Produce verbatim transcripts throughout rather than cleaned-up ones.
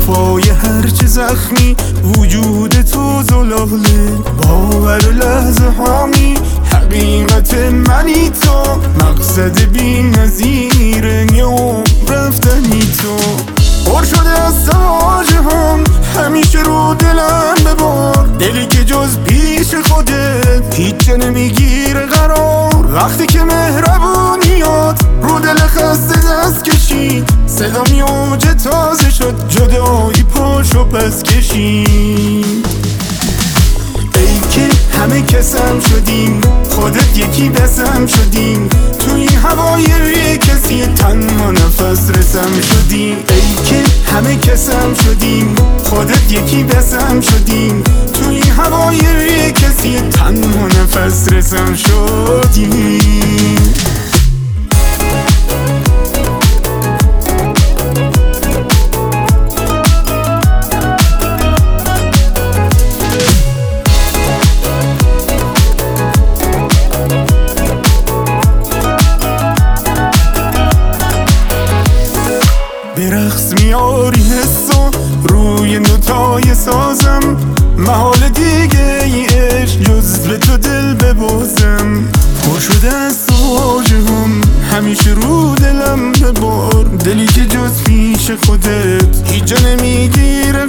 وفای هرچه زخمی وجود تو زلاله، باور لحظه هامی حقیقت منی تو، مقصد بی نظیر یه عمر رفتنی تو. پر شده از سواجه هم همیشه رو دلم ببار، دلی که جز پیش خودت هیچ جا نمیگیره قرار. وقتی که مهربونیات رو دل خسته دست کشید، صدا میوج تازه شد جدایی پاش و پس کشید. ای که همه کسم شدیم خودت یکی بسم شدیم، تو این هوای روی کسی تنها نفس رسم شدیم. ای که همه کسم شدیم خودت یکی بسم شدیم، تو این هوای روی کسی تنها نفس رسم شدیم. به رقص میاری حسو روی نوتای سازم، محال دیگه ای عشق جز به تو دل ببازم. پر شده از سواجه هم همیشه رو دلم ببار، دلی که جز پیش خودت هیچ جا نمیگیره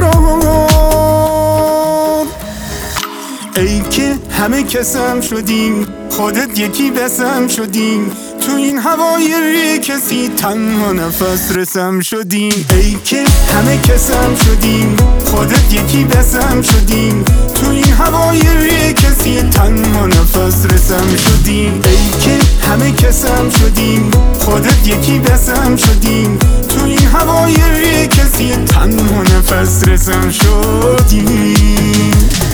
قرار. ای که همه کسم شدیم خودت یکی بسم شدیم، تو این هوای روی کسی تنها نفس رسم شدیم. ای که همه کسم شدیم خودت یکی بسم شدیم، تو این هوای روی کسی تنها نفس رسم شدیم. ای که همه کسم شدیم خودت یکی بسم شدیم، تو این هوای روی کسی تنها نفس رسم شدیم.